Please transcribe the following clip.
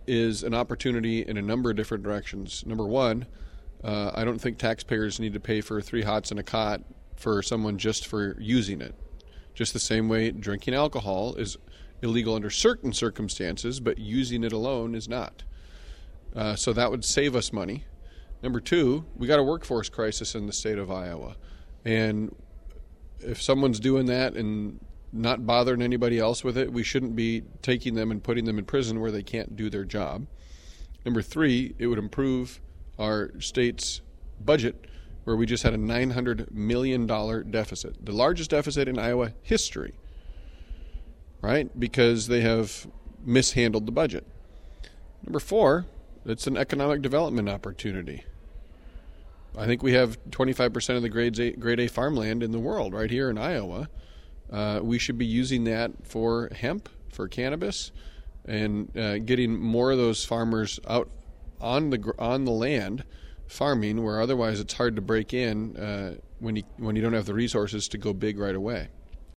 is an opportunity in a number of different directions. Number one, I don't think taxpayers need to pay for 3 hots and a cot for someone just for using it. Just the same way drinking alcohol is illegal under certain circumstances, but using it alone is not. So that would save us money. Number two, we got a workforce crisis in the state of Iowa. And if someone's doing that and not bothering anybody else with it, we shouldn't be taking them and putting them in prison where they can't do their job. Number three, it would improve our state's budget, where we just had a $900 million deficit, the largest deficit in Iowa history, right? Because they have mishandled the budget. Number four, it's an economic development opportunity. I think we have 25% of the grade A farmland in the world right here in Iowa. We should be using that for hemp, for cannabis, and getting more of those farmers out on the land farming, where otherwise it's hard to break in when you don't have the resources to go big right away.